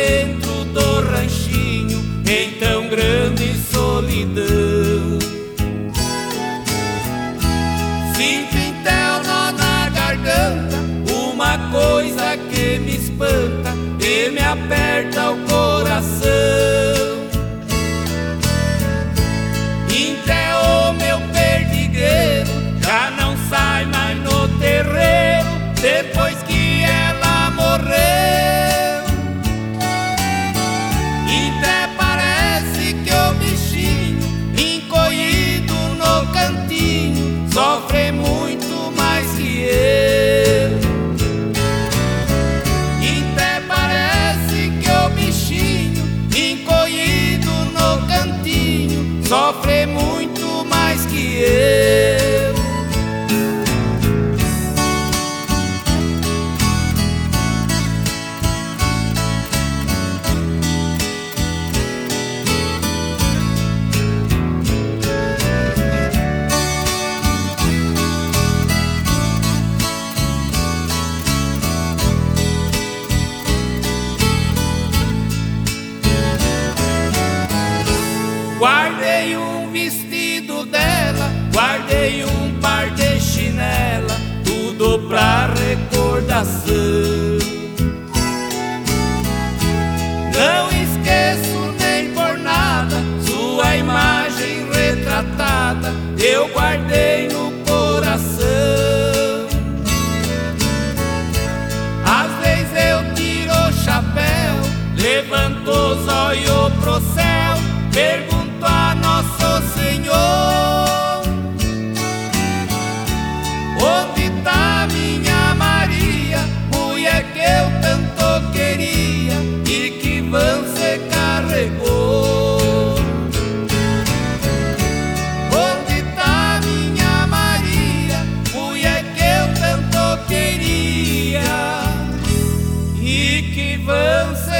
dentro do ranchinho, em tão grande solidão. Sinto então nó na garganta, uma coisa que me espanta e me aperta o coração. Até o meu perdigueiro já não sai mais no terreiro depois que ela morreu. Até parece que o bichinho encolhido no cantinho sofre muito mais que eu. Até parece que o bichinho encolhido no cantinho sofre muito mais que eu. Guardei um vestido dela, guardei um par de chinela, tudo pra recordação. Não esqueço nem por nada sua imagem retratada, eu guardei no coração. Às vezes eu tiro o chapéu, levanto os olhos pro céu, pergunto a Nosso Senhor: onde tá minha Maria, mulher que eu tanto queria e que vão se carregou? Onde tá minha Maria, mulher que eu tanto queria e que vão se